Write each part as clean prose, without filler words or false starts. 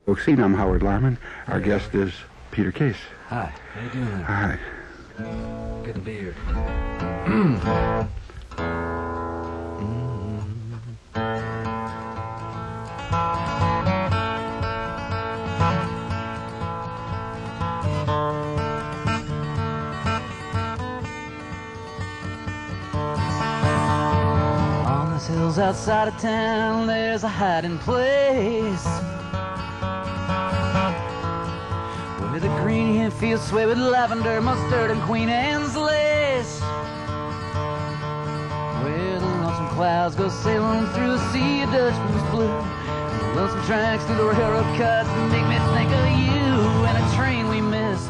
Folks, I'm Howard Larman. Our guest is Peter Case. Hi, how you doing there? Hi. Good to be here. On these hills outside of town, there's a hiding place where the green fields sway with lavender, mustard, and Queen Anne's lace, where the lonesome clouds go sailing through a sea of Dutchman's blue, and the lonesome tracks through the railroad cuts make me think of you and a train we missed.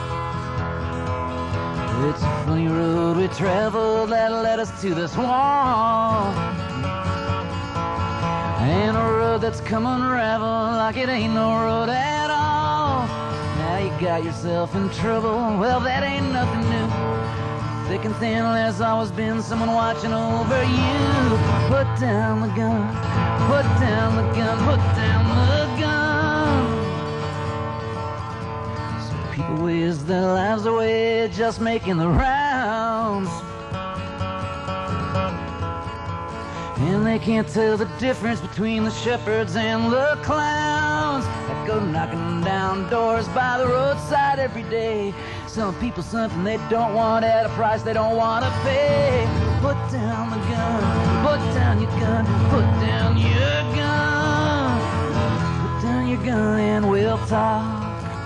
It's a funny road we traveled that led us to this wall, and a road that's come unraveled like it ain't no road at all. Now you got yourself in trouble, well that ain't nothing new. Thick and thin, there's always been someone watching over you. Put down the gun, put down the gun, put down the gun. Some people waste their lives away just making the rounds, and they can't tell the difference between the shepherds and the clowns that go knocking down doors by the roadside every day, selling people something they don't want at a price they don't want to pay. Put down the gun, put down your gun, put down your gun, put down your gun and we'll talk.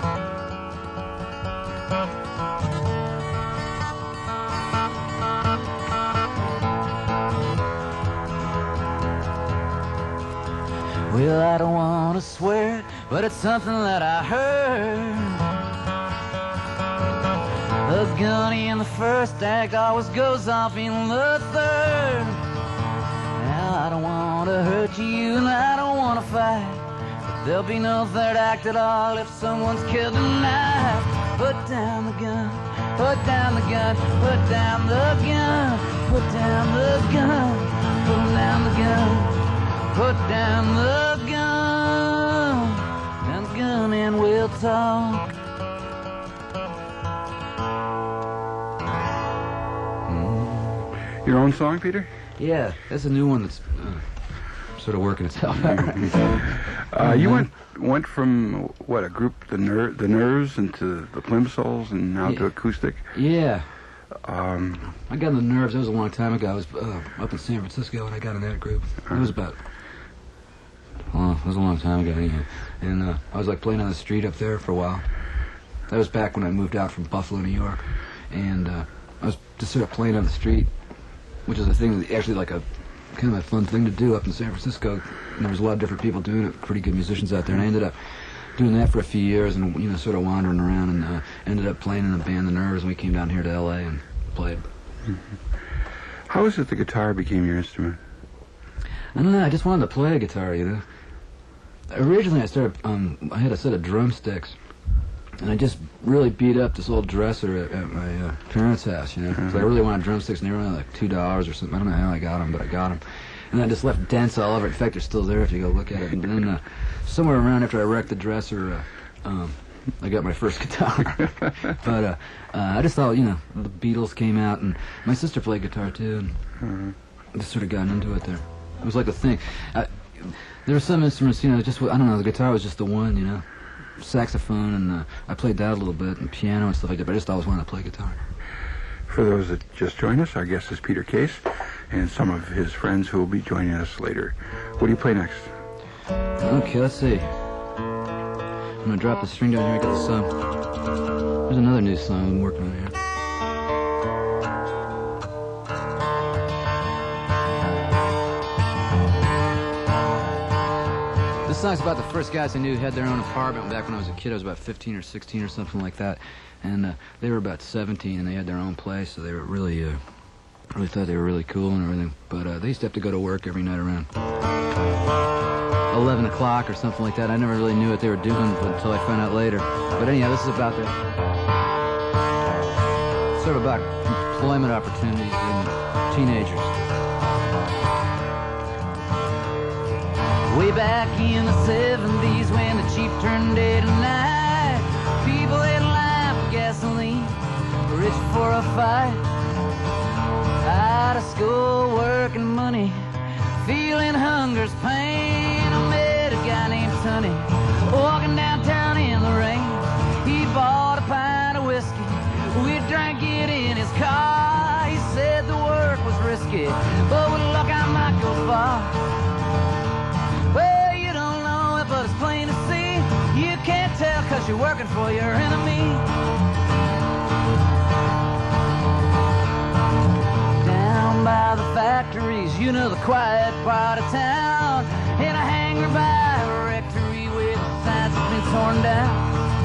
Well, I don't want to swear it, but it's something that I heard. The gunny in the first act always goes off in the third. Now, I don't want to hurt you and I don't want to fight, but there'll be no third act at all if someone's killed tonight. Put down the gun, put down the gun, put down the gun, put down the gun, put down the gun. Put down the gun and we'll talk. Your own song, Peter? Yeah, that's a new one that's sort of working itself out. You went from, what, a group, the Nerves, into the Plimsolls, and now to acoustic? Yeah. I got in the Nerves, that was a long time ago. I was up in San Francisco and I got in that group. It was about... Well, it was a long time ago, anyway. And I was like playing on the street up there for a while. That was back when I moved out from Buffalo, New York. And I was just sort of playing on the street, which is a thing, actually like a kind of a fun thing to do up in San Francisco. And there was a lot of different people doing it, pretty good musicians out there. And I ended up doing that for a few years and, you know, sort of wandering around, and ended up playing in a band, The Nerves, and we came down here to L.A. and played. How is it the guitar became your instrument? I don't know, I just wanted to play a guitar, you know. Originally I started, I had a set of drumsticks, and I just really beat up this old dresser at my parents' house, you know, because I really wanted drumsticks, and they were only like $2 or something. I don't know how I got them, but I got them. And I just left dents all over it. In fact, they're still there if you go look at it. And then somewhere around after I wrecked the dresser, I got my first guitar. But I just thought, you know, the Beatles came out, and my sister played guitar too, and I just sort of got into it there. It was like a thing. There were some instruments, you know, just, I don't know, the guitar was just the one, you know. Saxophone, and I played that a little bit, and piano and stuff like that, but I just always wanted to play guitar. For those that just joined us, our guest is Peter Case, and some of his friends who will be joining us later. What do you play next? Okay, let's see. I'm going to drop the string down here. I got this, there's another new song I'm working on here. This song's about the first guys I knew who had their own apartment back when I was a kid. I was about 15 or 16 or something like that. And they were about 17, and they had their own place, so they were really thought they were really cool and everything. But they used to have to go to work every night around 11 o'clock or something like that. I never really knew what they were doing until I found out later. But anyhow, this is about the... sort of about employment opportunities in teenagers. Way back in the 70s when the cheap for a fight. Out of school, working money, feeling hunger's pain. I met a guy named Sonny, walking downtown in the rain. He bought a pint of whiskey, we drank it in his car. He said the work was risky, but with luck I might go far. Well, you don't know it, but it's plain to see. You can't tell 'cause you're working for your enemy. Down by the factories, you know, the quiet part of town, in a hangar by a rectory where the signs have been torn down.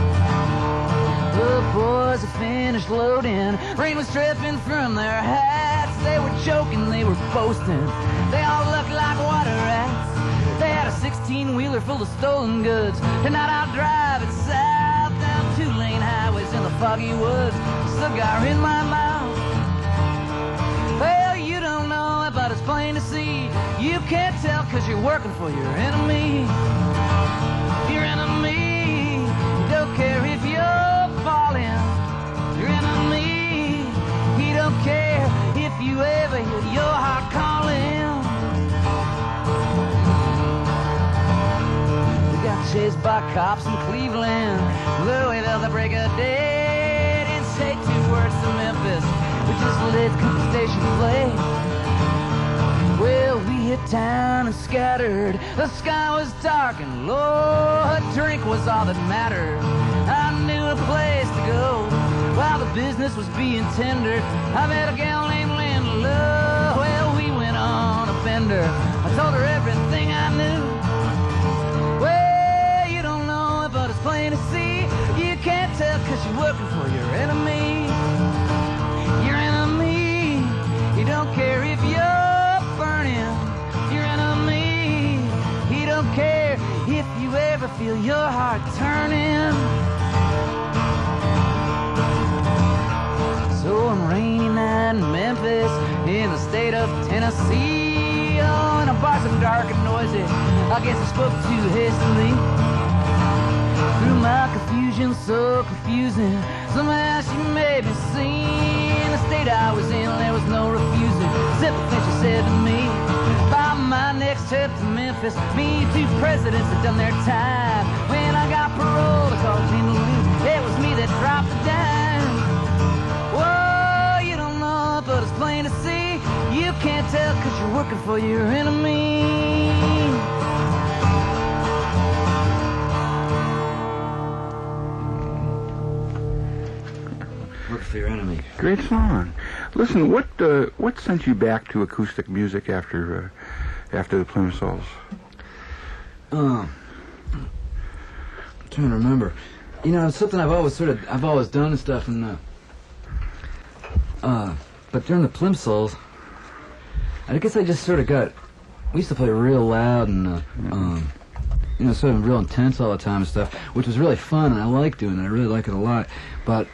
The boys had finished loading, rain was dripping from their hats. They were joking, they were boasting, they all looked like water rats. They had a 16-wheeler full of stolen goods. Tonight I'll drive it south down 2-lane highways in the foggy woods, cigar in my mouth. Well, you don't know it, but it's plain to see. You can't tell 'cause you're working for your enemy. Your enemy, don't care if you're falling. Your enemy, he don't care if you ever hear your heart calling. We got chased by cops in Cleveland, blew away till the break of day. Didn't say 2 words to Memphis, we just let the station play. Well, we hit town and scattered. The sky was dark and low. A drink was all that mattered. I knew a place to go while the business was being tendered. I met a gal named Linda Love. Well, we went on a bender. I told her everything I knew. Well, you don't know it, but it's plain to see. You can't tell 'cause you're working for your enemy. Your enemy, he don't care if you're burning. Your enemy, he don't care if you ever feel your heart turning. So on a rainy night in Memphis, in the state of Tennessee, oh, in a bar so dark and noisy, I guess I spoke too hastily. Through my confusion, so confusing, somehow she made me see. In the state I was in, there was no refusing. Simple thing she said to me. By my next trip to Memphis, me 2 presidents had done their time. When I got parole, I called Tina Lou. It was me that dropped the dime. Whoa, you don't know, but it's plain to see. You can't tell 'cause you're working for your enemy. Work for your enemy. Great song. Listen, what sent you back to acoustic music after the Plymouth Souls? I'm trying to remember. You know, it's something I've always done and stuff, and but during the Plymouth Souls, I guess I just sort of got. We used to play real loud and you know, sort of real intense all the time and stuff, which was really fun, and I like doing it. I really like it a lot, but.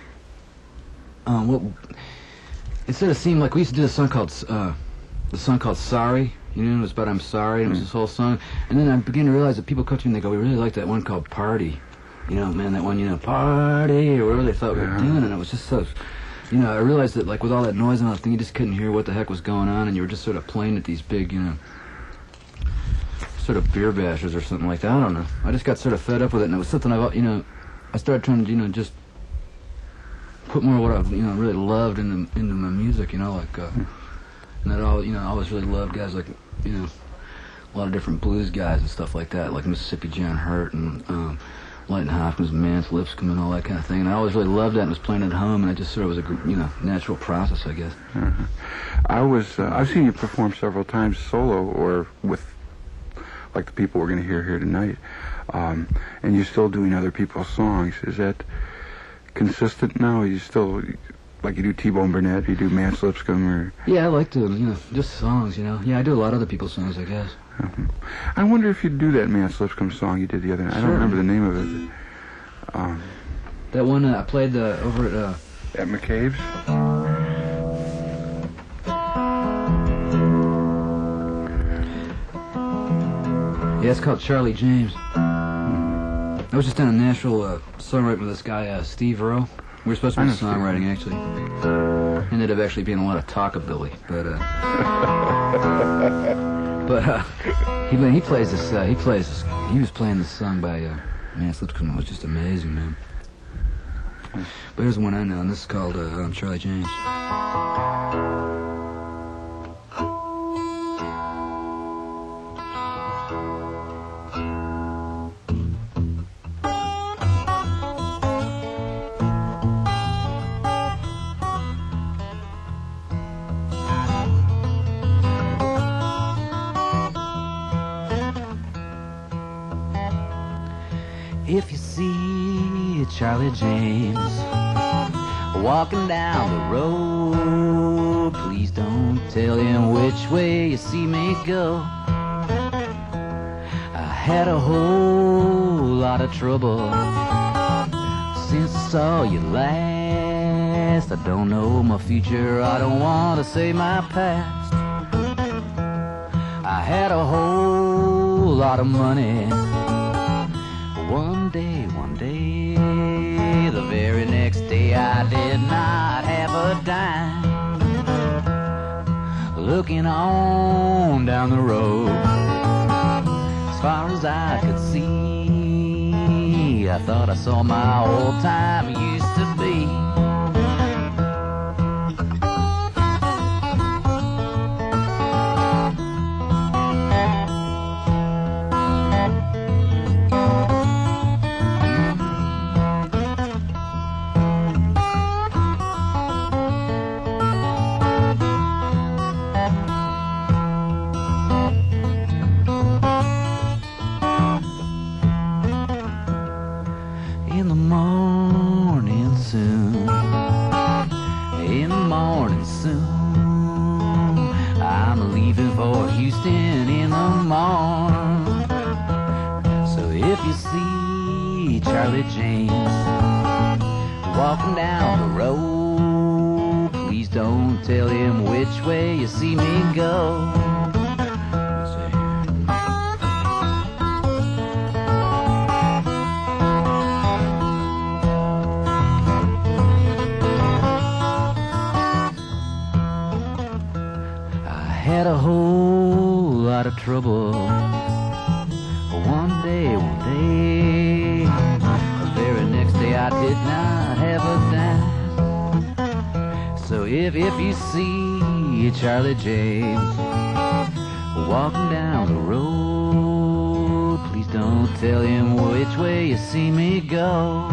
It sort of seemed like we used to do a song called Sorry. You know, it was about I'm Sorry, and it was this whole song. And then I began to realize that people come to me and they go, we really like that one called Party. You know, man, that one, you know, Party, or whatever they thought we were doing. And it was just so, you know, I realized that, like, with all that noise and all that thing, you just couldn't hear what the heck was going on, and you were just sort of playing at these big, you know, sort of beer bashes or something like that. I don't know. I just got sort of fed up with it, and it was something I started trying to, you know, just put more of what I, you know, really loved into my music, you know, like, and that all, you know, I always really loved guys like, you know, a lot of different blues guys and stuff like that, like Mississippi John Hurt and Lightning Hopkins, Mance Lipscomb, and all that kind of thing. And I always really loved that and was playing at home, and I just sort of was a, you know, natural process, I guess. I've seen you perform several times solo or with, like the people we're going to hear here tonight, and you're still doing other people's songs. Is that consistent now? You still, like, you do T-Bone Burnett, you do Mance Lipscomb, or... Yeah, I like to, you know, just songs, you know. Yeah, I do a lot of other people's songs, I guess. I wonder if you'd do that Mance Lipscomb song you did the other night. Sure. I don't remember the name of it. That one I played over at... At McCabe's? Yeah, it's called Charlie James. I was just down in Nashville songwriting with this guy, Steve Earle. We were supposed to I be know Stevie. songwriting, actually. Ended up actually being a lot of talkabilly, but he plays this. He was playing this song by Mass Lipscomb. It was just amazing, man. But here's one I know, and this is called Charlie James. If you see Charlie James walking down the road, please don't tell him which way you see me go. I had a whole lot of trouble since I saw you last. I don't know my future, I don't want to say my past. I had a whole lot of money. One day, the very next day I did not have a dime. Looking on down the road, as far as I could see, I thought I saw my old time used to be. In the morning soon, I'm leaving for Houston in the morning. So if you see Charlie James walking down the road, please don't tell him which way you see me go. Had a whole lot of trouble. One day, the very next day I did not have a dime. So if you see Charlie James walking down the road, please don't tell him which way you see me go.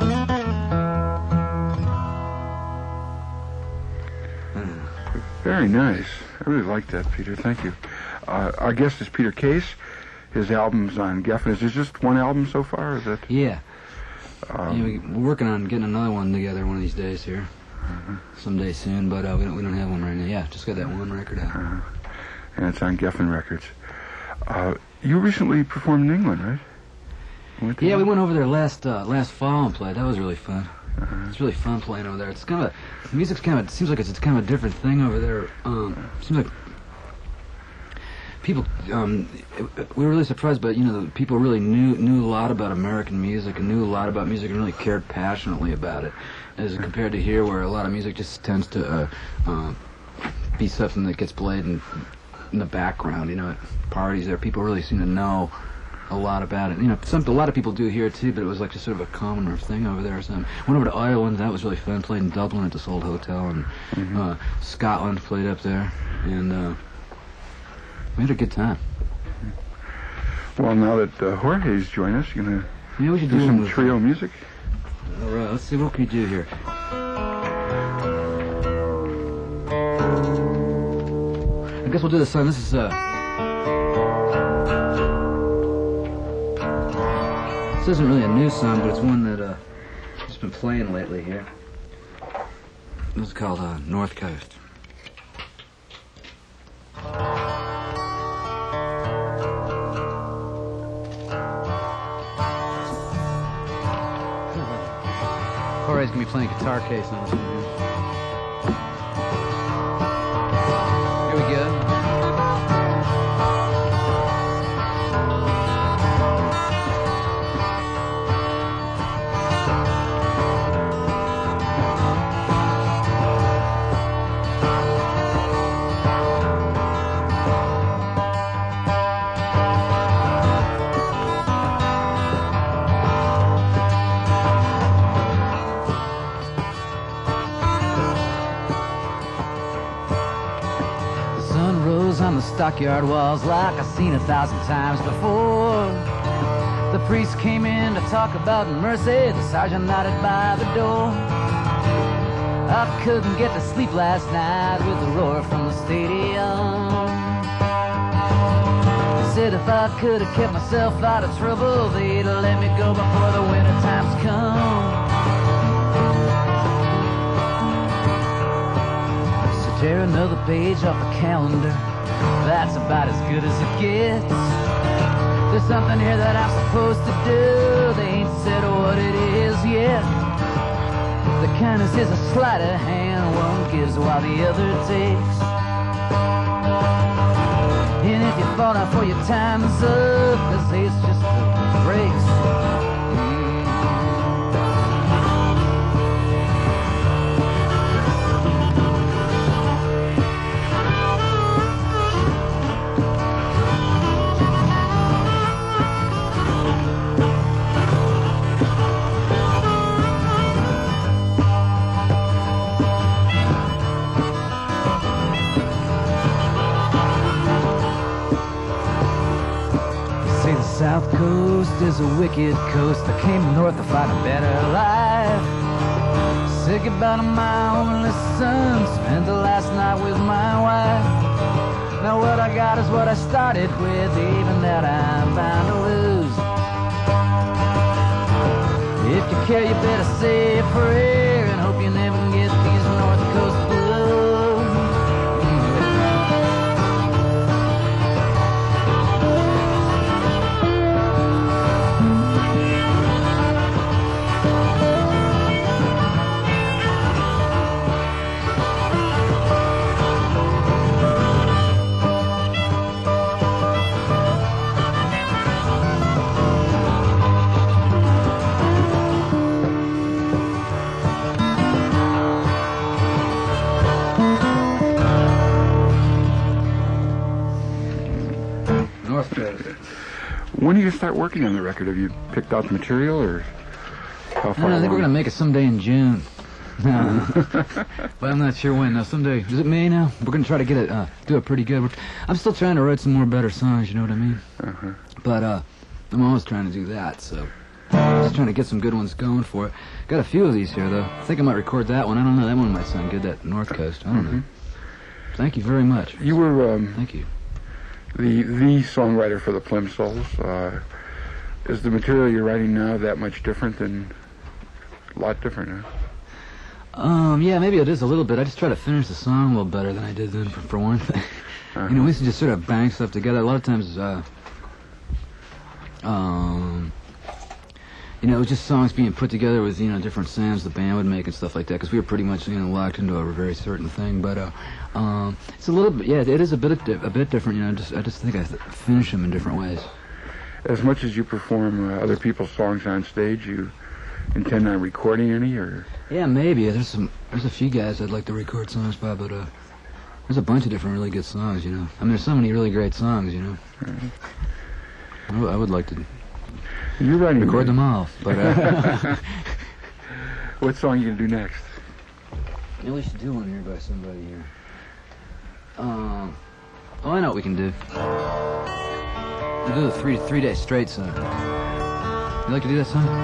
Very nice. I really like that, Peter. Thank you. Our guest is Peter Case. His album's on Geffen. Is there just one album so far? Or is it? Yeah. We're working on getting another one together one of these days here. Someday soon, but we don't have one right now. Yeah, just got that one record out. And it's on Geffen Records. You recently performed in England, right? Yeah, we went over there last fall and played. That was really fun. It's really fun playing over there. It's kind of the music's kind of, it seems like it's kind of a different thing over there. Seems like people we were really surprised, but the people really knew a lot about American music and knew a lot about music and really cared passionately about it, as compared to here, where a lot of music just tends to be something that gets played in the background. At parties, there people really seem to know a lot about it. A lot of people do here too, but it was like just sort of a commoner thing over there or something. Went over to Ireland, that was really fun. Played in Dublin at this old hotel, and Scotland, played up there, and we had a good time. Well, now that Jorge's joined us, you're gonna We should do some with trio music. All right, let's see, what can we do here? I guess we'll do this song. This is this isn't really a new song, but it's one that I've just been playing lately here. This is called North Coast. Jorge's gonna be playing guitar case on this one. Here we go. stockyard walls like I've seen 1,000 times before. The priest came in to talk about mercy. The sergeant nodded by the door. I couldn't get to sleep last night with the roar from the stadium. Said if I could have kept myself out of trouble, they'd let me go before the winter times come. So tear another page off the calendar. That's about as good as it gets. There's something here that I'm supposed to do. They ain't said what it is yet. The kindness is a sleight of hand. One gives while the other takes. And if you fall down for your time is up, 'cause it's just the breaks. South Coast is a wicked coast. I came north to find a better life. Said goodbye to my homeless son. Spent the last night with my wife. Now what I got is what I started with. Even that I'm bound to lose. If you care, you better say a prayer and hope you never get these North Coast blues. When are you going to start working on the record? Have you picked out the material, or how far I think we're along? gonna make it someday in June. But I'm not sure when. Now, someday. Is it May now? We're gonna try to get it, do it pretty good. I'm still trying to write some more better songs. You know what I mean? But I'm always trying to do that. So just trying to get some good ones going for it. Got a few of these here though. I think I might record that one. I don't know. That one might sound good. That North Coast. I don't know. Thank you very much. You were Thank you. the songwriter for the Plimsouls. Is the material you're writing now that much different than a lot different? Huh? Yeah, maybe it is a little bit. I just try to finish the song a little better than I did then, for one thing. You know, we used to just sort of bang stuff together. A lot of times, you know, it was just songs being put together with, you know, different sounds the band would make and stuff like that, because we were pretty much, you know, locked into a very certain thing. But it's a little bit, yeah, it is a bit different. You know, I just think I finish them in different ways. As much as you perform other people's songs on stage, you intend on recording any, or? Yeah, maybe. There's a few guys I'd like to record songs by, but there's a bunch of different really good songs, you know. I mean, there's so many really great songs, you know. I would like to You're writing record them all, but what song are you gonna do next? yeah, we should do one here by somebody here. Oh, I know what we can do. We'll do the three Day Straight song. You like to do that song?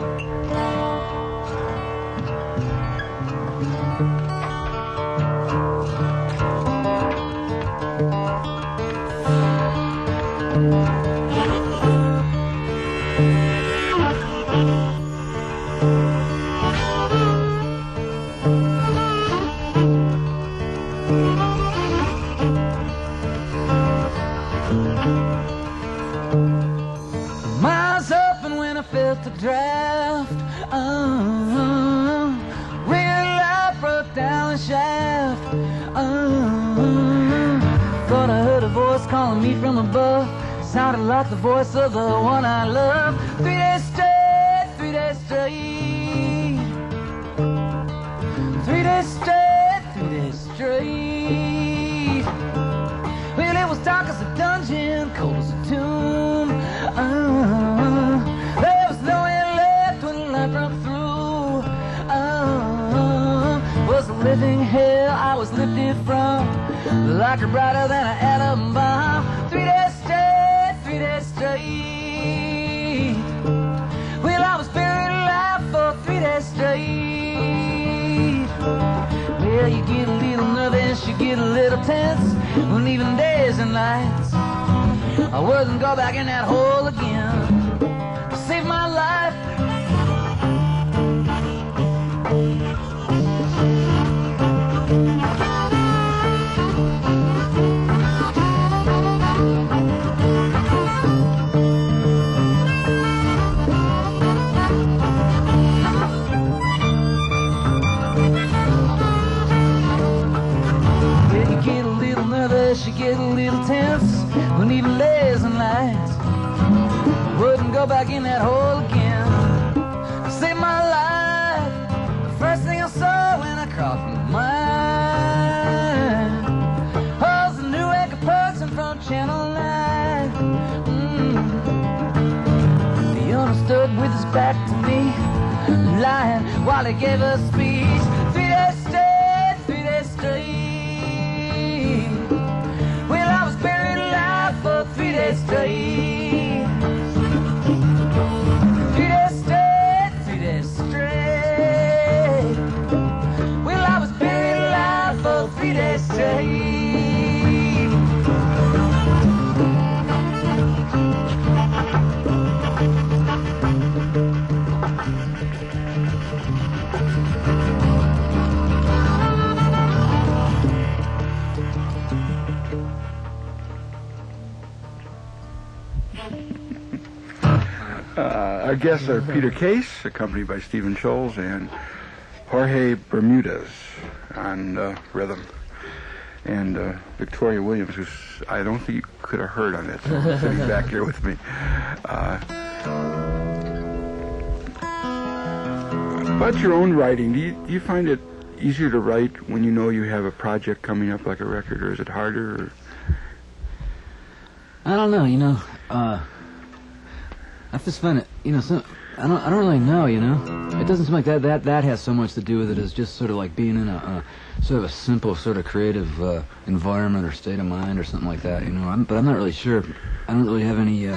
Miles up and when I felt the draft, real life broke down the shaft. Thought I heard a voice calling me from above. Sounded like the voice of the one I love. 3 days straight, 3 days straight. 3 days straight, 3 days straight. Well, it was dark as a dungeon, cold as a tomb. There was no air left when the light broke through. Was a living hell I was lifted from. The rocker brighter than an atom bomb. 3 days straight, 3 days straight. Well, I was buried alive for 3 days straight. Well, you get a little nervous, you get a little tense, when even days and nights I wouldn't go back in that hole again to save my life. You get a little tense when even days and nights wouldn't go back in that hole again to save my life. The first thing I saw when I crossed my mind was the new Edgar Person from Channel 9. He understood with his back to me, lying while he gave a speech. 3 days straight, 3 days straight. 3 days straight. 3 days straight, 3 days straight. Well, I was buried alive for 3 days straight. Our guests are Peter Case, accompanied by Stephen Scholes, and Jorge Bermudez on rhythm, and Victoria Williams, who's I don't think you could have heard on that song, sitting back here with me. About your own writing, do you find it easier to write when you know you have a project coming up like a record, or is it harder? Or? I don't know, I just find it, I don't really know, It doesn't seem like that has so much to do with it as just sort of like being in a sort of a simple sort of creative environment or state of mind or something like that, but I'm not really sure. I don't really have any,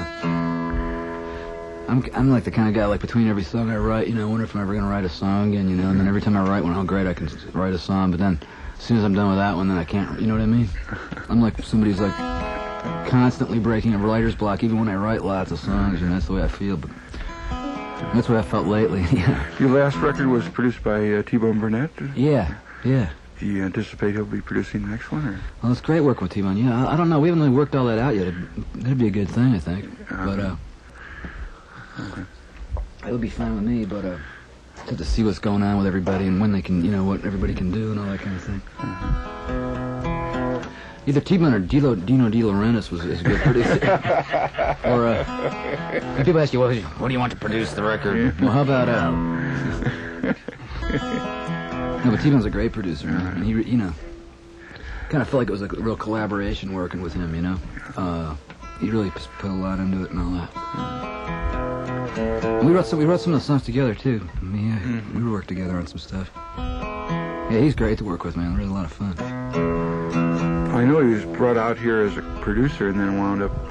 I'm like the kind of guy, like between every song I write, I wonder if I'm ever going to write a song again, and then every time I write one, how great I can write a song, but then as soon as I'm done with that one, then I can't, you know what I mean? I'm like somebody who's like constantly breaking a writer's block, even when I write lots of songs, that's the way I feel, but that's what I felt lately. Your last record was produced by T-Bone Burnett? Yeah. Do you anticipate he'll be producing the next one? Or? Well, it's great working with T-Bone. I don't know, we haven't really worked all that out yet. That'd be a good thing, I think, but it would be fine with me, but just to see what's going on with everybody and when they can, what everybody can do and all that kind of thing. Either T-Bone or Dino De Laurentiis is a good producer. Or, when people ask you, what do you want to produce the record? Well, how about, No, but T-Bone's a great producer, and he, kind of felt like it was like a real collaboration working with him, He really put a lot into it and all that. And we wrote some of the songs together, too. We worked together on some stuff. Yeah, he's great to work with, man. Really a lot of fun. I know he was brought out here as a producer and then wound up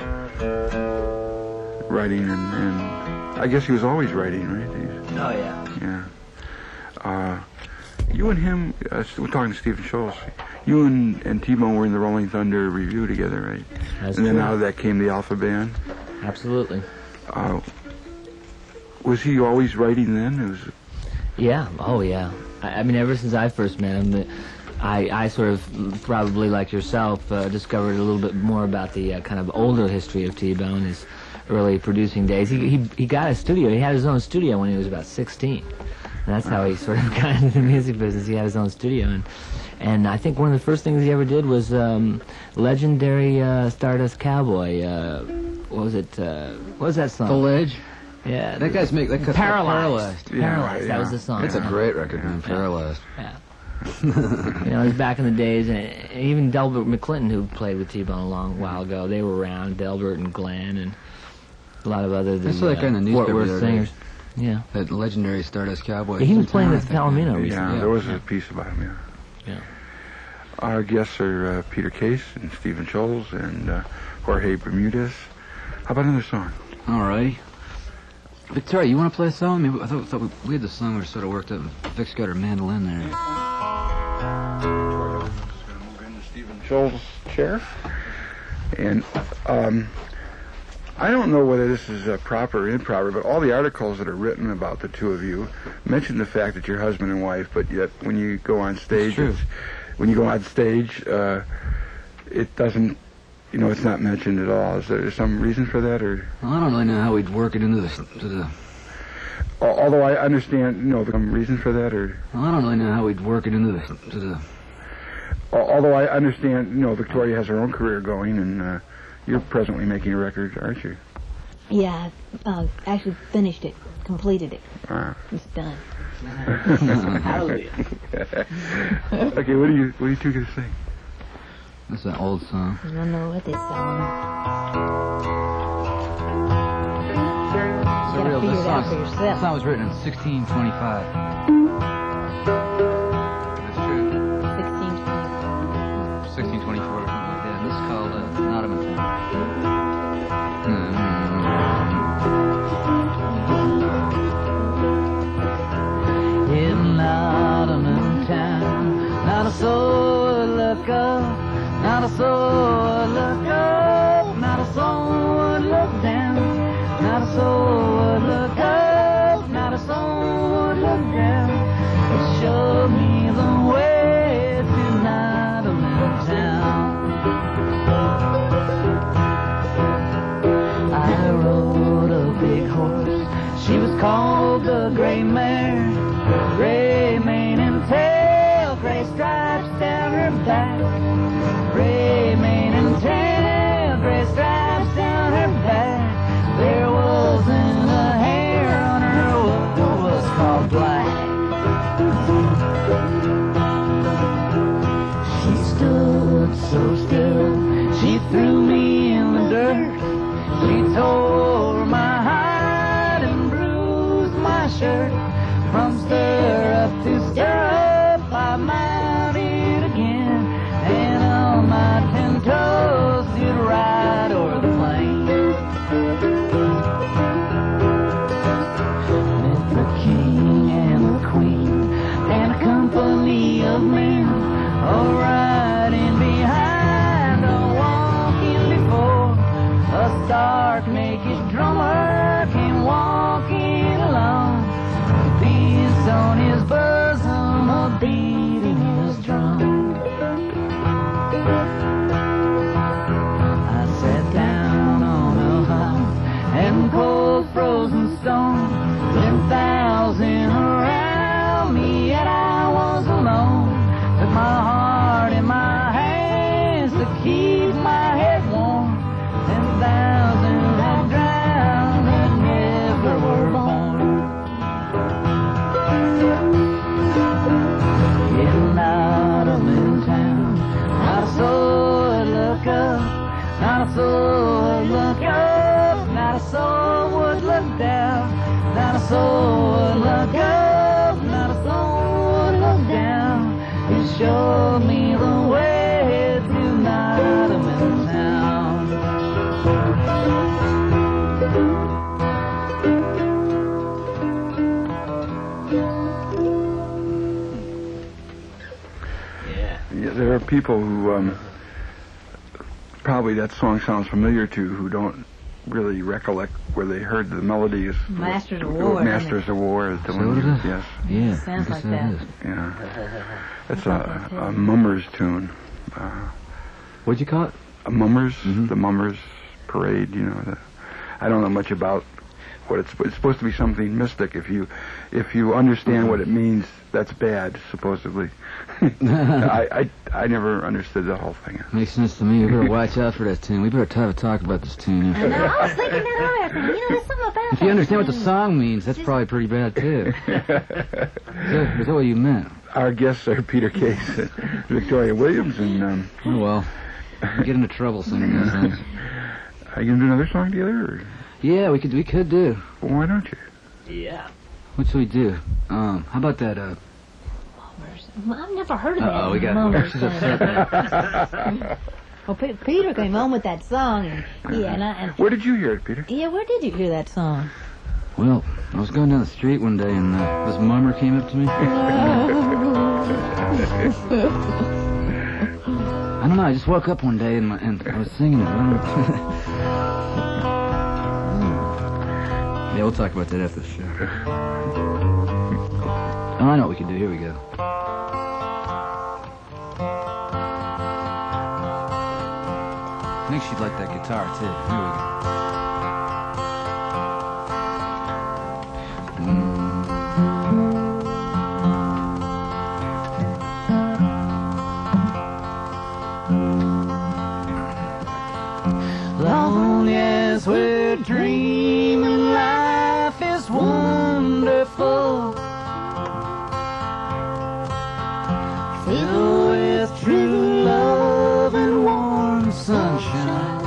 writing, and I guess he was always writing, right? Oh, yeah. Yeah. You and him, we're talking to Stephen Scholes, you and T-Bone were in the Rolling Thunder Review together, right? That's and then true. out of that came the Alpha Band. Absolutely. Was he always writing then? Yeah. Oh, yeah. I mean, ever since I first met him, I sort of, probably like yourself, discovered a little bit more about the kind of older history of T-Bone, his early producing days. He got a studio. He had his own studio when he was about 16. And that's how he sort of got into the music business. He had his own studio. And I think one of the first things he ever did was legendary Stardust Cowboy. What was it? What was that song? The Ledge? Yeah. That guy's Paralyzed. Paralyzed. Yeah. That was the song. It's a great record, man. Paralyzed. Yeah. It was back in the days, and even Delbert McClinton, who played with T-Bone a long while ago, they were around. Delbert and Glenn and a lot of other I saw that guy in the Fort newspaper Worth the other day. singers. Yeah. That legendary Stardust Cowboy. He was playing with Palomino recently. Yeah, there was a piece about him, Yeah. Our guests are Peter Case and Stephen Scholes and Jorge Bermudez. How about another song? All right. Victoria, you want to play a song? I thought we had the song we were sort of worked up. Vic's got her mandolin there. Victoria, I'm just going to move into Stephen Scholes' chair. And I don't know whether this is proper or improper, but all the articles that are written about the two of you mention the fact that you're husband and wife, but yet when you go on stage, it doesn't, it's not mentioned at all. Is there some reason for that, or? Well, I don't really know how we'd work it into the. Although I understand, some reason for that, or? Well, I don't really know how we'd work it into the. Although I understand, Victoria has her own career going, and you're presently making a record, aren't you? Yeah, I actually finished it, completed it. It's done. Hallelujah. Okay, what are you two going to sing? That's an old song. I don't know what this song. It's You gotta figure it out for yourself. This song was written in 1625. That's true. 1624 or something like that. And this is called Nottingham In Nottingham town, not a soul would look up, not a soul would look up, not a soul would look down, not a soul would look up, not a soul would look down. It showed me the way to Nottingham town. I rode a big horse, she was called the Gray Mare. Gray mane and tail, gray stripes down her back. Gray mane and tail, gray stripes down her back. There wasn't a hair on her what was called black. She stood so still, she threw me in the dirt. She tore my hide and bruised my shirt. From stirrup to stirrup, I mounted again, and on my 10 toes did ride o'er the plain. Met the king and the queen, and a company of men, all riding behind, all walking before. A stark naked drummer came walking along. On his bosom, a beating his drum. I sat down on a hot and cold frozen stone. 10,000 around me, yet I was alone. Took my heart in my hands to keep my head warm. 10,000 had drowned and never were born. In Nottingham town, not a soul would look up, not a soul would look up, not a soul would look down, not a soul would look up, not a soul would look down. It showed me the way to Nottingham town. There are people who probably that song sounds familiar to, who don't really recollect where they heard the melody. Is Masters of War. Masters of War. Is the So one. it is? Yes. Yeah. Sounds I like guess that. is. Yeah. It's a Mummers tune. What'd you call it? A Mummers, Mhm. the Mummers Parade. I don't know much about what it's supposed to be. Something mystic. If you understand what it means, that's bad, supposedly. I never understood the whole thing. Makes sense to me. We better watch out for that tune. We better have a talk about this tune. I know, I was thinking that earlier. There's something about If you that understand what the tune. song means, that's probably pretty bad too. Is that what you meant? Our guests are Peter Case and Victoria Williams, and Oh well, we get into trouble singing those things. are you gonna do another song together? Or? Yeah, we could do. Well, why don't you? Yeah. What should we do? How about that? I've never heard of that. Uh-oh, we got Mummer she's upset. Well, Peter came home with that song, and Where did you hear it, Peter? yeah, where did you hear that song? Well, I was going down the street one day, and this mummer came up to me. I don't know, I just woke up one day, and I was singing it. Yeah, we'll talk about that after the show. Oh, I know what we can do. Here we go. I think she'd like that guitar, too. Here we go. Long as we're dreaming, life is wonderful, filled with true love and warm sunshine.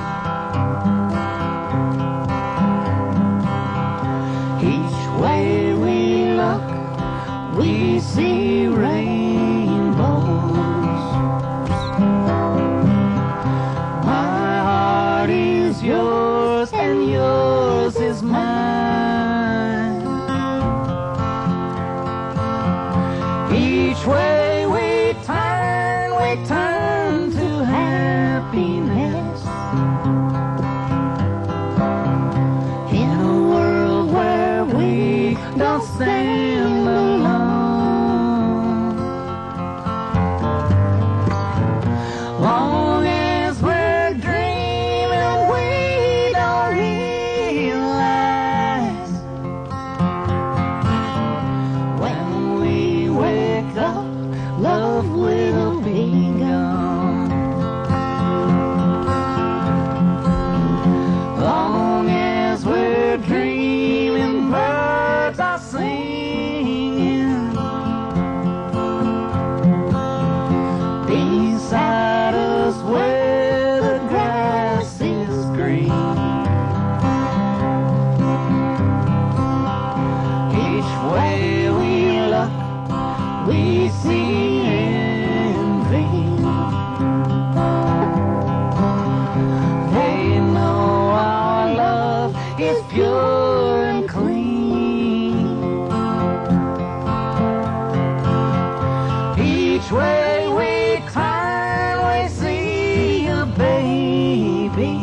Each way we look, we see rainbows. My heart is yours and yours is mine. Each way we turn to happiness. In a world where we don't stand alone. Long as we're dreaming, we don't realize when we wake up, love will be gone. Long as we're dreaming, birds are singing beside us where the grass is green. Each way we look, we see envy. They know our love is pure and clean. Each way we turn, we see a baby.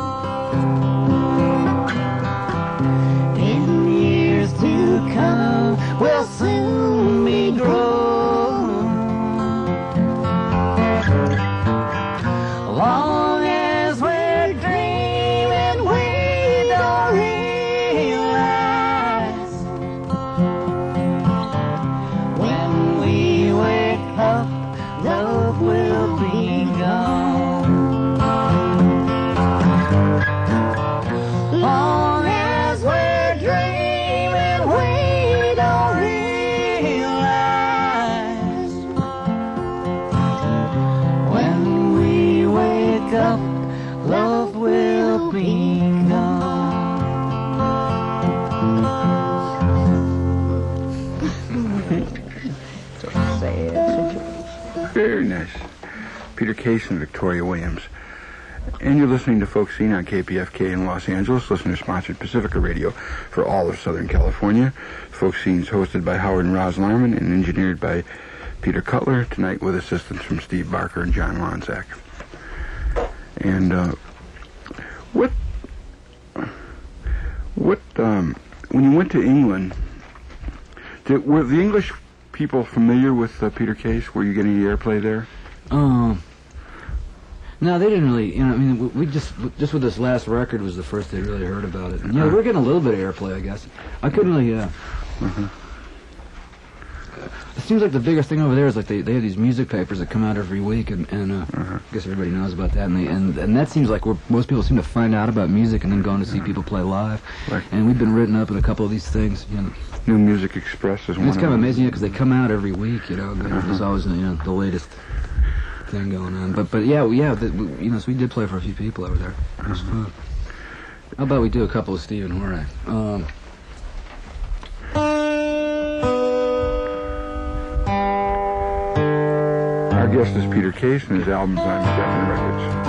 In years to come, we'll soon be grown. Long as we're dreaming, we don't realize when we wake up, love will be gone. Long as we're dreaming, we don't realize when we wake up, love will be gone. Very nice. Peter Case and Victoria Williams. And you're listening to Folk Scene on KPFK in Los Angeles, listener-sponsored Pacifica Radio for all of Southern California. Folk Scene is hosted by Howard and Roz Larman and engineered by Peter Cutler, tonight with assistance from Steve Barker and John Lonzak. And when you went to England, were the English people familiar with Peter Case? Were you getting any airplay there? No, they didn't really. I mean, we just with this last record was the first they really heard about it. And, we're getting a little bit of airplay, I guess. I couldn't really. It seems like the biggest thing over there is like they have these music papers that come out every week, and I guess everybody knows about that. And that seems like where most people seem to find out about music and then going to see people play live. Right. And we've been written up in a couple of these things. New Music Express is one. It's kind of them. amazing because they come out every week. There's always the latest thing going on. But so we did play for a few people over there. It was fun. How about we do a couple of Stephen Horak? just as Peter Case and his albums on Geffen Records.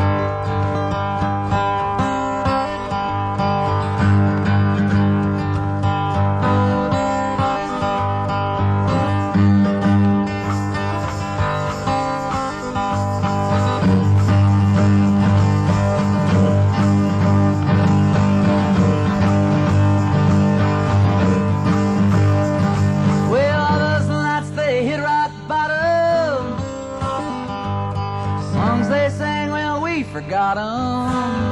Forgot 'em.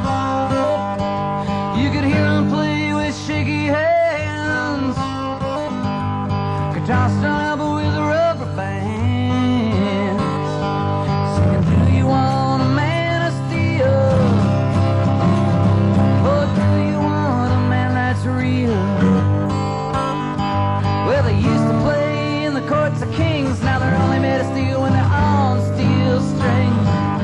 You could hear 'em play with shaky hands, guitar strung up with rubber bands, singing, do you want a man of steel, or do you want a man that's real? Well, they used to play in the courts of kings, now they're only made of steel when they're on steel strings.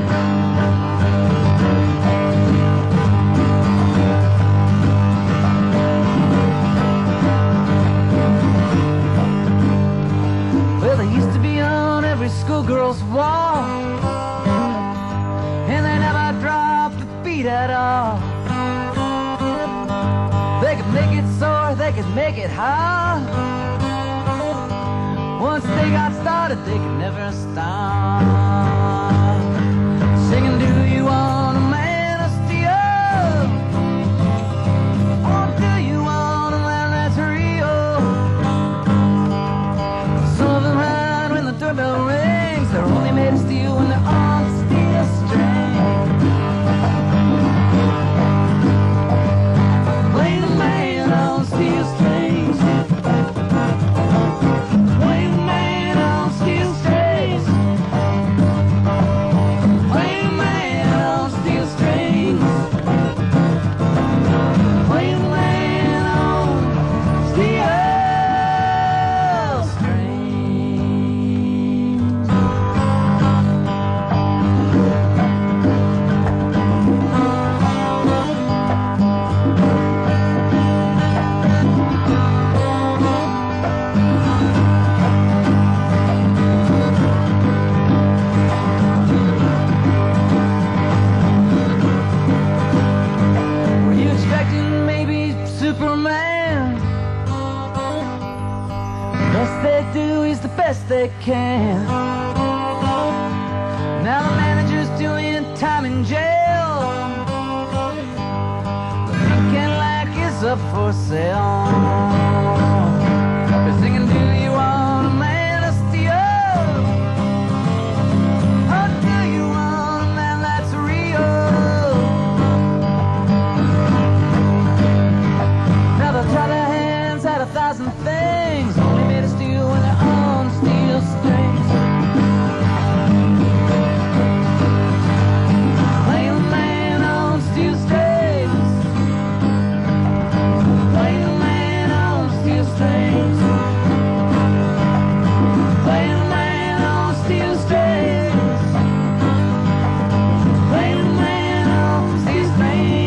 Schoolgirls wall, and they never dropped the beat at all. They could make it sore, they could make it hard. Once they got started, they could never stop. Singing, do you want a man of steel, or do you want a man that's real? Some of them hide when the doorbell rings. They're only made of steel when they're on steel strings. Play the man on steel strings. Play the man on steel strings. Play the man on steel strings. Play the man on steel strings. Best they can. Now the manager's doing time in jail. The pink Cadillac is up for sale. They're singing, do you want a man of steel, or do you want a man that's real? Now they'll try their hands at 1,000 things, only made of steel when they're on steel strings. Play the man on steel strings. Play the man on steel strings. Play the man on steel strings. Play the man on steel strings.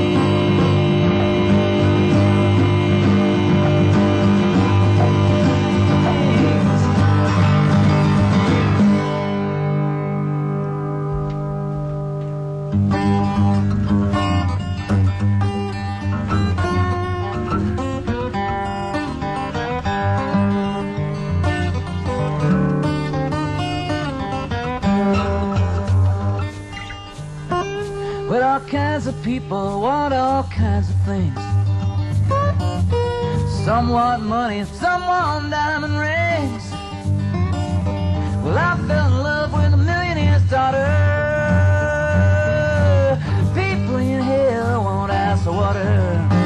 But all kinds of people want all kinds of things. Some want money, some want diamond rings. Well, I fell in love with a millionaire's daughter. People in hell want ice or water.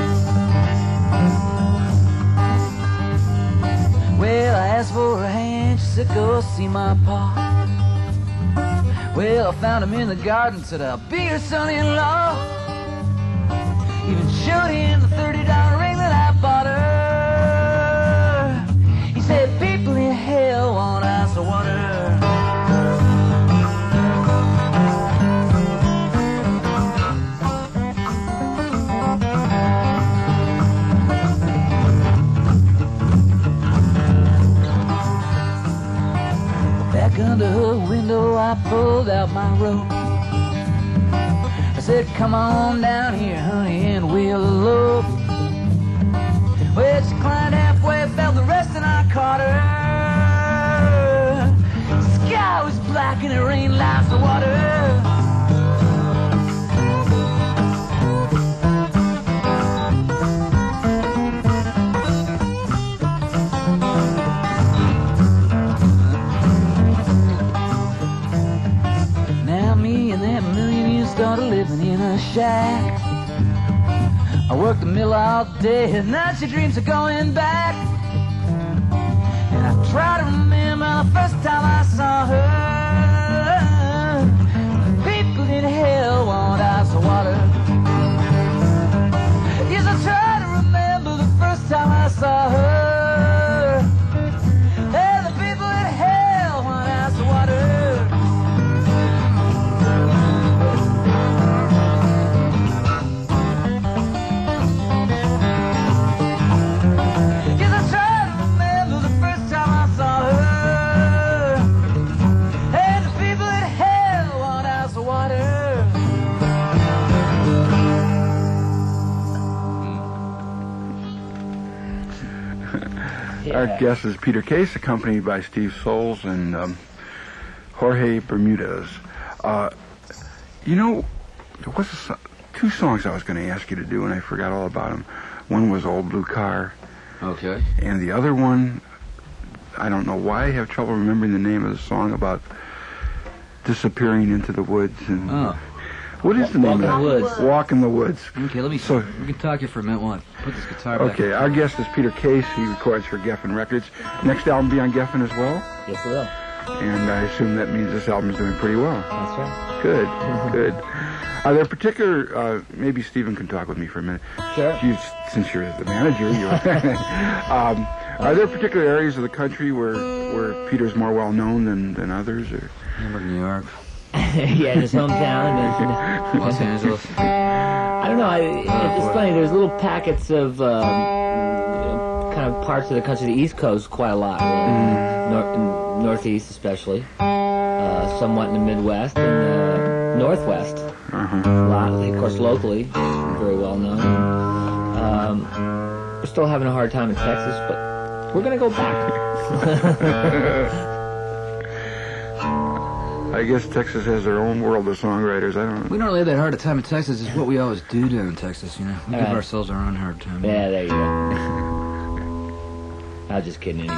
Well, I asked for her hand, she said, go see my pa. Well, I found him in the garden, said, I'll be your son-in-law. Even showed him the $30 ring that I bought her. He said, people in hell want ice or water. Back under the window, I pulled out my rope. I said, come on down here, honey, and we'll elope. Well, she climbed halfway, felt the rest, and I caught her. The sky was black and it rained like the water. Started living in a shack. I worked the mill all day, and now she dreams of going back. And I try to remember the first time I saw her. People in hell want ice and water. Yes, I try to remember the first time I saw her. And the people in hell want ice and water. Our guest is Peter Case, accompanied by Steve Souls and Jorge Bermudez. You know, there was two songs I was going to ask you to do, and I forgot all about them. One was Old Blue Car. Okay. And the other one, I don't know why I have trouble remembering the name of the song about disappearing into the woods. And what is the name of that? Walk in the Woods. Walk in the Woods. Okay, we can talk here for a minute while I put this guitar back. Okay, our guest is Peter Case. He records for Geffen Records. Next album be on Geffen as well? Yes, we will. And I assume that means this album is doing pretty well. That's right. Good, good. Are there particular, maybe Stephen can talk with me for a minute. Sure. Since you're the manager, are there particular areas of the country where Peter's more well known than others? Or? Hamburg, New York. Yeah, in his hometown. Los Angeles. I don't know. It's funny. There's little packets of kind of parts of the country. The East Coast quite a lot. Northeast especially. Somewhat in the Midwest and Northwest. A lot. Of course, locally, very well known. We're still having a hard time in Texas, but we're going to go back. I guess Texas has their own world of songwriters. I don't know. We don't really have that hard a time in Texas. It's what we always do down in Texas, you know. We give ourselves our own hard time. Yeah, there you go. I was just kidding anyway.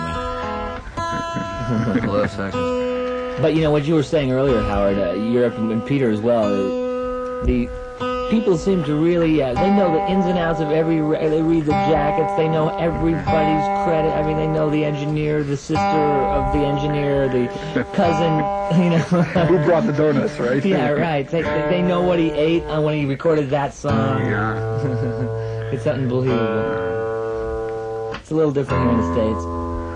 I love Texas. But you know what you were saying earlier, Howard, Europe and Peter as well. The people seem to really, they know the ins and outs of every. They read the jackets. They know everybody's credit. I mean, they know the engineer, the sister of the engineer, the cousin. You know, who brought the donuts, right? Yeah, right. They know what he ate when he recorded that song. Yeah. It's unbelievable. It's a little different here in the States.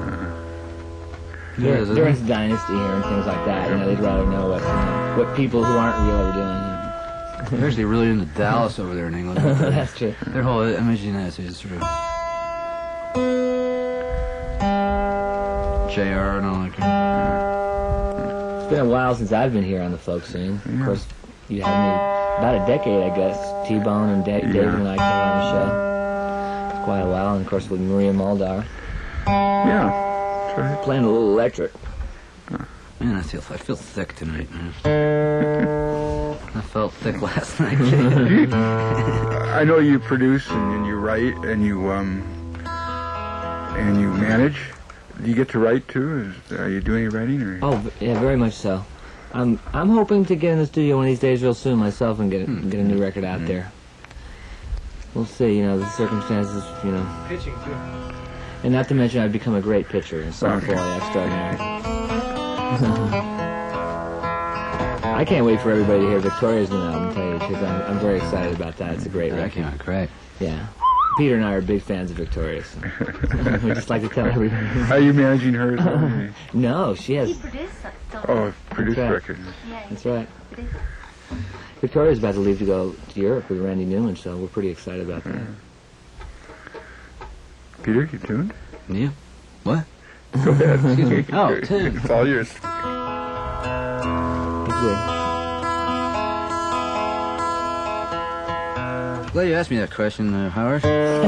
During the dynasty here and things like that, you know, they'd rather know what people who aren't real are doing. They're actually really into Dallas over there in England. That's true. Their whole image in the United States is sort of JR and all that kind of. It's been a while since I've been here on the folk scene. Of course, you had me about a decade, I guess. T-Bone and David and I came on the show. It's quite a while, and of course with Maria Muldaur. Yeah. Right. Playing a little electric. Man, I feel thick tonight, man. I felt thick last night. I know you produce and you write and you manage. Do you get to write too? Are you doing any writing? Or? Oh, yeah, very much so. I'm hoping to get in the studio one of these days real soon myself and get a new record out there. We'll see. You know, the circumstances. You know. Pitching too. And not to mention, I've become a great pitcher, a songboy extraordinary. I can't wait for everybody to hear Victoria's new album, tell you the truth. I'm very excited about that. It's a great That record. came out great. Yeah. Peter and I are big fans of Victoria's. We just like to tell everybody. Are you managing her as well? No, she has. He produced some. Oh, produced That's right. record. Yeah, That's right. Victoria's about to leave to go to Europe with Randy Newman, so we're pretty excited about that. Peter, you tuned? Yeah. What? Go ahead. Excuse me. Oh, tuned. It's all yours. Glad you asked me that question, Howard.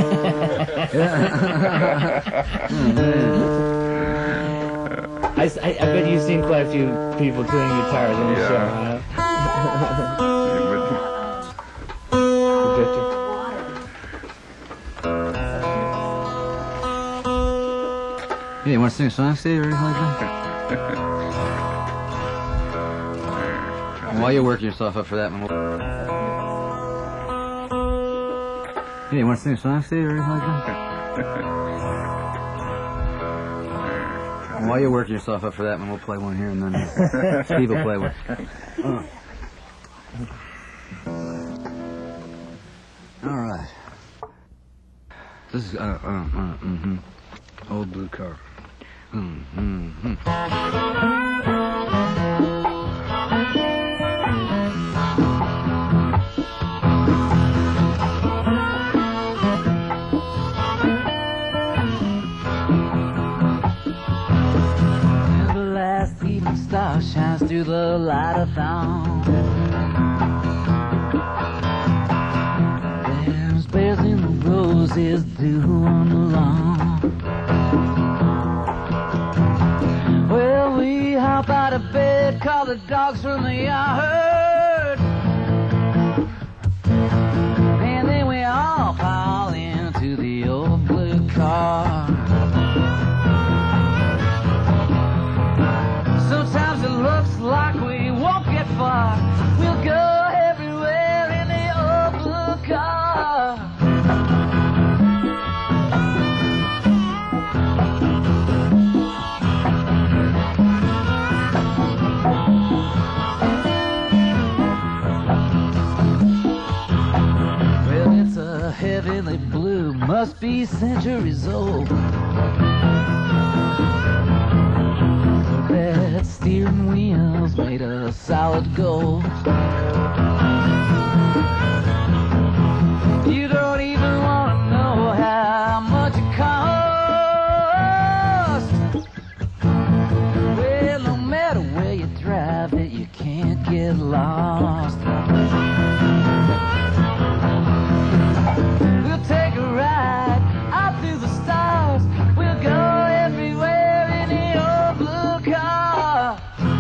I bet you've seen quite a few people doing guitars in the Yeah. show, huh? Yeah, you want to sing a song, Steve, or anything like that? While you're working yourself up for that one. Yeah, you want to sing a song, Steve, or anything like that? While you're working yourself up for that one, we'll play one here, and then Steve will play one. All right. This is Old Blue Car. The last evening star shines through the light of dawn. There's bears in the roses, dew on the lawn. Well, we hop out of bed, call the dogs from the yard, and then we all pile into the old blue car. Sometimes it looks like we won't get far. We'll go everywhere in the old blue car. Well, it's a heavenly blue, must be centuries old. That steering wheel's made of solid gold. You don't even want to know how much it costs. Well, no matter where you drive it, you can't get lost. We'll take a ride out through the stars. We'll go everywhere in the old blue car.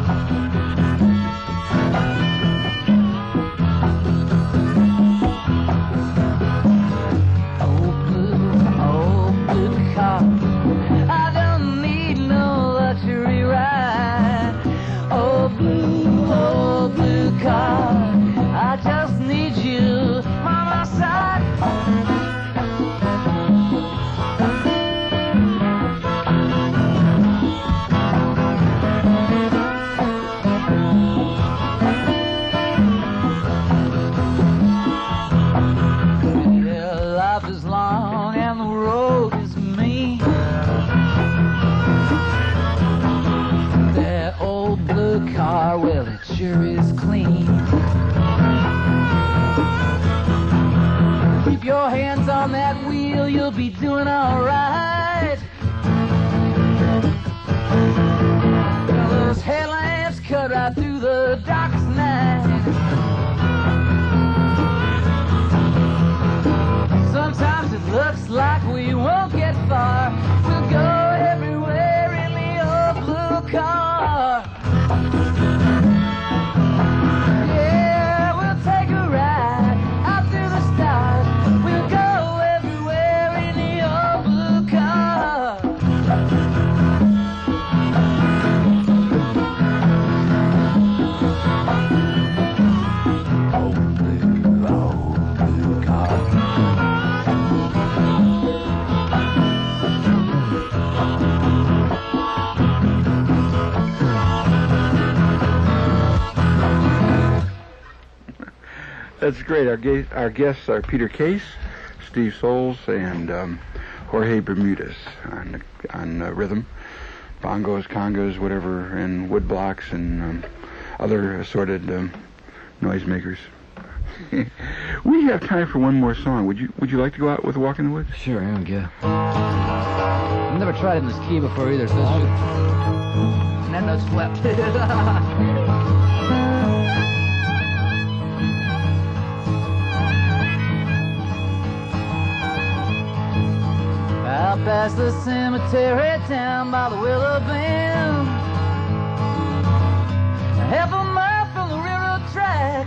Old blue car. I don't need no luxury ride. Old blue car. I just need you by my side. Yeah, life is long and the road is mean. That old blue car, well, it sure is clean. Keep your hands on that wheel, you'll be doing alright. Well, those headlamps cut right through the darkest night. Sometimes it looks like we won't get far. We'll go everywhere in the old blue car. Yeah, we'll take a ride out through the stars. We'll go everywhere in the old blue car. Old blue car. That's great. Our guests are Peter Case, Steve Souls, and Jorge Bermudez on rhythm, bongos, congas, whatever, and wood blocks and other assorted noisemakers. We have time for one more song. Would you like to go out with a Walk in the Woods? Sure, yeah, yeah. I've never tried it in this key before either, so this should... And that note's flipped. past the cemetery down by the willow bend, half a mile from the railroad track.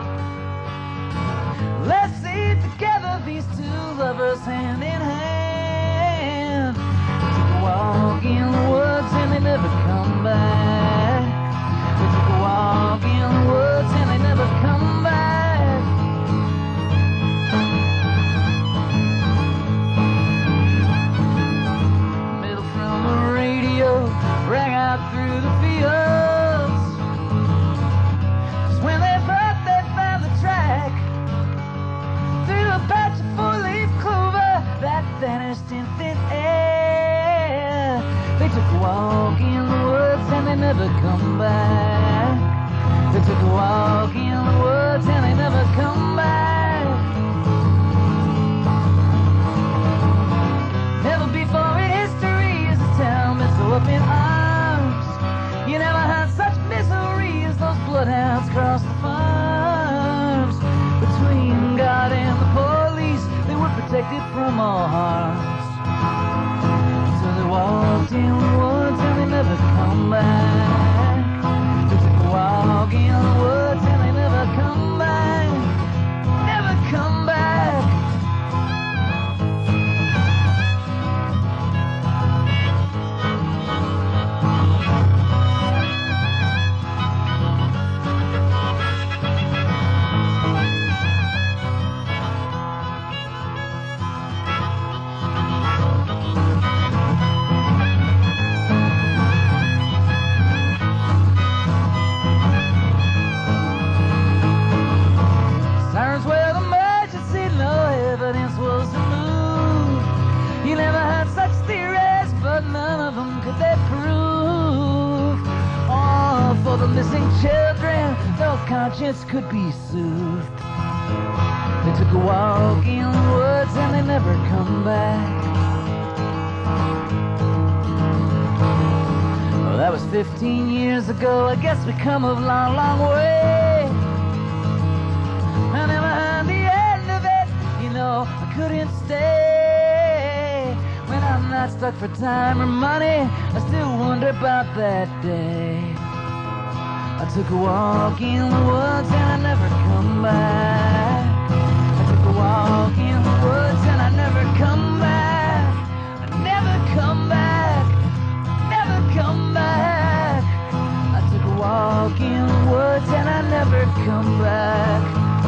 Let's see together these two lovers hand in hand. They took a walk in the woods and they never come back. They took a walk in the woods and they never come back. Middle from the radio rang out through the fields. Just when they thought they found the track, through a patch of four-leaf clover that vanished in thin air. They took a walk in the woods and they never come back. They took a walk in the woods and they never come back. Never before in history has the town been so up in arms. You never had such misery as those bloodhounds cross the farms. Between God and the police, they were protected from all harms. So they walked in the woods and they never come back. They took a walk in the woods and they never come back. Never come back. Sirens were the emergency, no evidence was removed. You never had such theories, but none of them could they prove. Oh, for the missing children, no conscience could be soothed. They took a walk in the woods and they never come back. Well, that was 15 years ago. I guess we come a long, long way. I never had the end of it, you know, I couldn't stay. When I'm not stuck for time or money, I still wonder about that day. I took a walk in the woods and I never come back. I took a walk in the woods and I never come back. I never come back. Never come back. I took a walk in the woods and I never come back.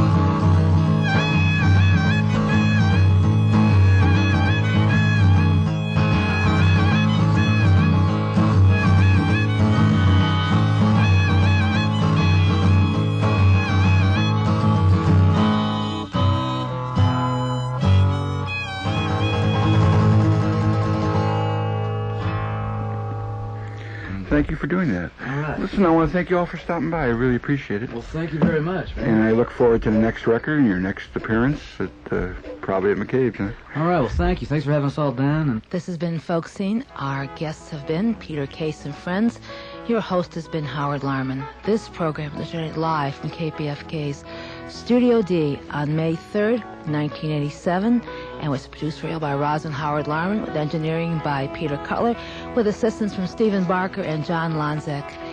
Thank you for doing that. All right. Listen, I want to thank you all for stopping by. I really appreciate it. Well, thank you very much, man. And I look forward to the next record and your next appearance at probably at McCabe's. Huh? All right, well, thank you. Thanks for having us all down. And This has been Folk Scene. Our guests have been Peter Case and friends. Your host has been Howard Larman. This program was originated live from KPFK's Studio D on May 3rd, 1987, and was produced for you by Roz and Howard Larman, with engineering by Peter Cutler, with assistance from Stephen Barker and John Lonzek.